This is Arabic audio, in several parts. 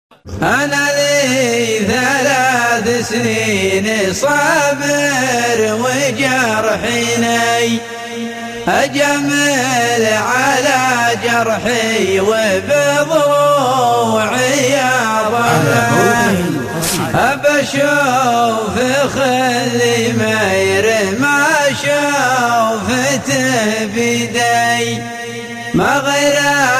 أنا لي 3 سنين صابر وجرحيني أجمل على جرحي وبضوعي ضمه أبشوف خلي مير ما شوفته بيدي ما غير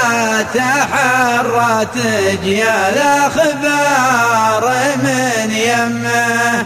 تحرت جيال أخبار من يمه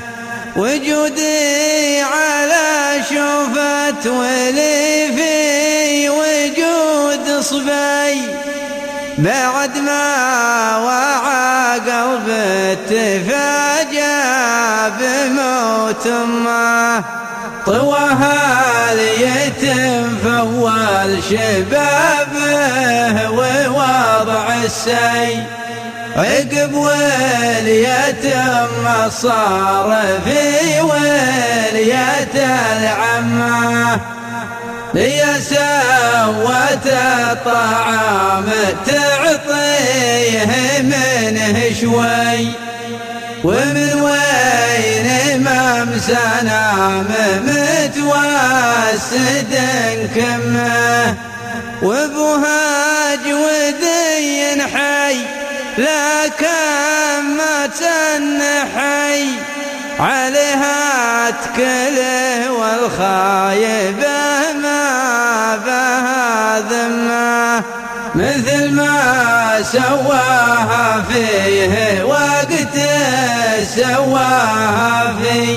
وجودي على شوفت ولي في وجود صبي بعد ما وعى قلبي تفاجأ بموت امه طواها اليتم فول شبابه ووضع السي عقب واليتم صار في ولية العمه لي سوت الطعام تعطيه منه شوي ومن وين ممسنا متوسد كمه وابوها جودي حي لكن ما تنحي عليها تكله والخايبه ما بها ذمه مثل ما سواها فيه وقت سواها فيه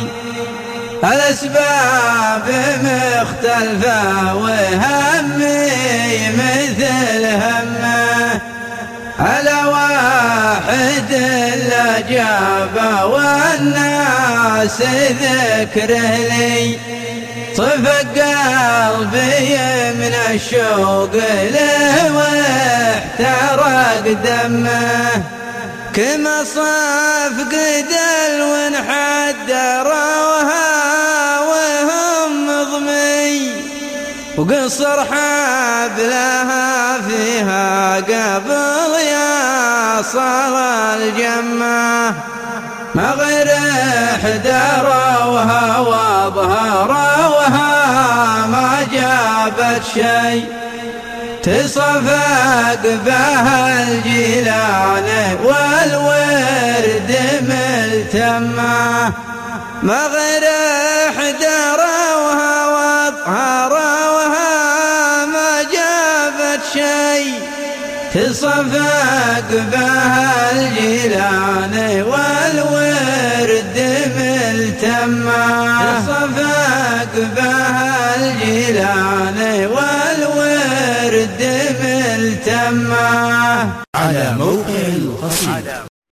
الأسباب مختلفة وهمي مثل همه على واحد لا جابه والناس ذكره لي صفق قلبي من الشوق له واحترق دمه كما صفقد الونحد روها وهم مضمي وقصر حبلها فيها قبل يصل الجمه ما غير احدروها وظهروها ما جابت شي تصفق بها الجيلان والورد ملتمه ما غير احدروها وظهروها ما جابت شي تصفق بها الجيلان والورد ملتمه تصفق بها الجيلان والورد ملتمه على موقع القصيدة.